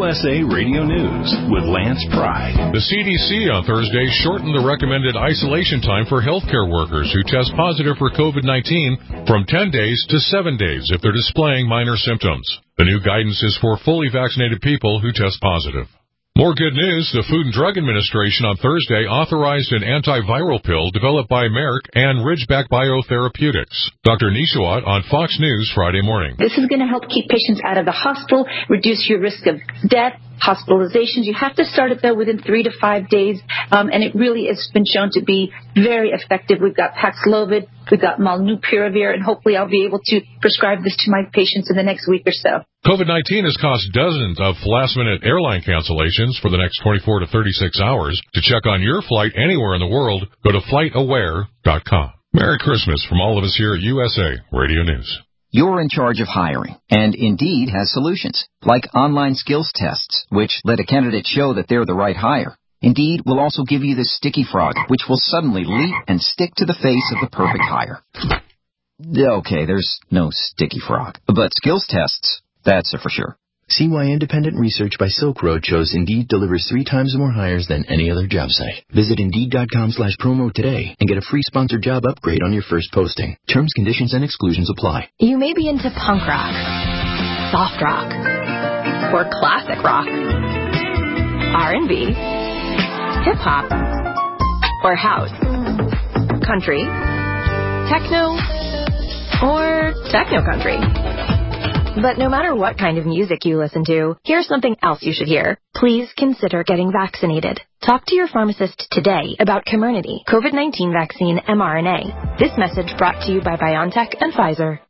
USA Radio News with Lance Pride. The CDC on Thursday shortened the recommended isolation time for healthcare workers who test positive for COVID-19 from 10 days to 7 days if they're displaying minor symptoms. The new guidance is for fully vaccinated people who test positive. More good news, the Food and Drug Administration on Thursday authorized an antiviral pill developed by Merck and Ridgeback Biotherapeutics. Dr. Nishawat on Fox News Friday morning. This is going to help keep patients out of the hospital, reduce your risk of death, hospitalizations. You have to start it, though, within 3 to 5 days, and it really has been shown to be very effective. We've got Paxlovid, we've got Molnupiravir, and hopefully I'll be able to prescribe this to my patients in the next week or so. COVID-19 has caused dozens of last-minute airline cancellations for the next 24 to 36 hours. To check on your flight anywhere in the world, go to FlightAware.com. Merry Christmas from all of us here at USA Radio News. You're in charge of hiring, and Indeed has solutions, like online skills tests, which let a candidate show that they're the right hire. Indeed will also give you the sticky frog, which will suddenly leap and stick to the face of the perfect hire. Okay, there's no sticky frog, but skills tests, that's for sure. See why independent research by Silk Road shows Indeed delivers 3 times more hires than any other job site. Visit Indeed.com/promo today and get a free sponsored job upgrade on your first posting. Terms, conditions, and exclusions apply. You may be into punk rock, soft rock, or classic rock, R&B, hip-hop, or house, country, techno, or techno-country. But no matter what kind of music you listen to, here's something else you should hear. Please consider getting vaccinated. Talk to your pharmacist today about Comirnaty, COVID-19 vaccine mRNA. This message brought to you by BioNTech and Pfizer.